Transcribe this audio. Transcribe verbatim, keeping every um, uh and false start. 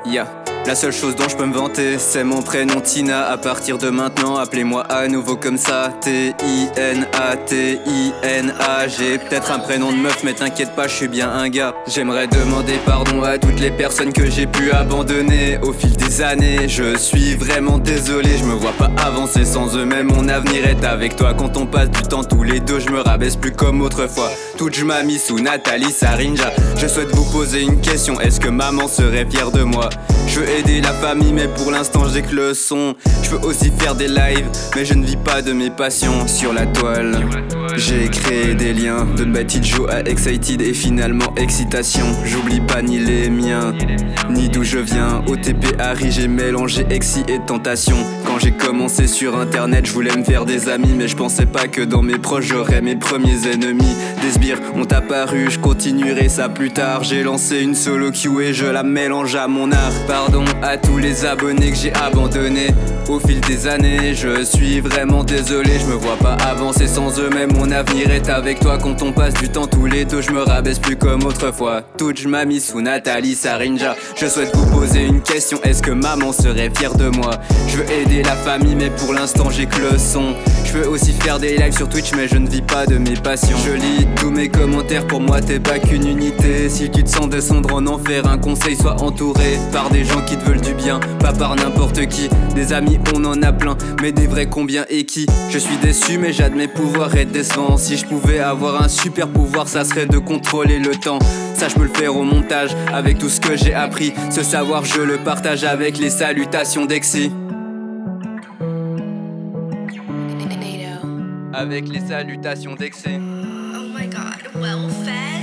Yeah. La seule chose dont je peux me vanter, c'est mon prénom Tina. À partir de maintenant, appelez-moi à nouveau comme ça. T I N A, T I N A. J'ai peut-être un prénom de meuf, mais t'inquiète pas, je suis bien un gars. J'aimerais demander pardon à toutes les personnes que j'ai pu abandonner au fil des années. Je suis vraiment désolé, je me vois pas avancer sans eux. Même mon avenir est avec toi. Quand on passe du temps tous les deux, je me rabaisse plus comme autrefois. Toute je m'as mis sous Nathalie Sarinja. Je souhaite vous poser une question, est-ce que maman serait fière de moi? Je veux aider la famille mais pour l'instant j'ai que le son. Je veux aussi faire des lives mais je ne vis pas de mes passions. Sur la toile j'ai créé des liens, de Betty Joe à Excited et finalement Excitation. J'oublie pas ni les miens, ni d'où je viens. O T P Harry, j'ai mélangé exi et tentation. Quand j'ai commencé sur internet, je voulais me faire des amis, mais je pensais pas que dans mes proches j'aurais mes premiers ennemis. Des sbires ont apparu, je continuerai ça plus tard. J'ai lancé une solo queue et je la mélange à mon art. Pardon à tous les abonnés que j'ai abandonnés au fil des années. Je suis vraiment désolé, je me vois pas avancer sans eux. Mais mon avenir est avec toi. Quand on passe du temps tous les deux, je me rabaisse plus comme autrefois. Toute je m'as mis sous Nathalie Sarinja. Je souhaite vous poser une question, est-ce que maman serait fière de moi? Je veux aider la famille mais pour l'instant j'ai que le son. Je veux aussi faire des lives sur Twitch mais je ne vis pas de mes passions. Je lis tous mes commentaires, pour moi t'es pas qu'une unité. Si tu te sens descendre en enfer, un conseil, sois entouré par des gens qui te veulent du bien, pas par n'importe qui. Des amis on en a plein, mais des vrais combien et qui? Je suis déçu mais j'admets pouvoir être décevant. Si je pouvais avoir un super pouvoir, ça serait de contrôler le temps. Ça je peux le faire au montage, avec tout ce que j'ai appris. Ce savoir je le partage avec les salutations d'Exi. Avec les salutations d'Exi. Oh my god, well fed.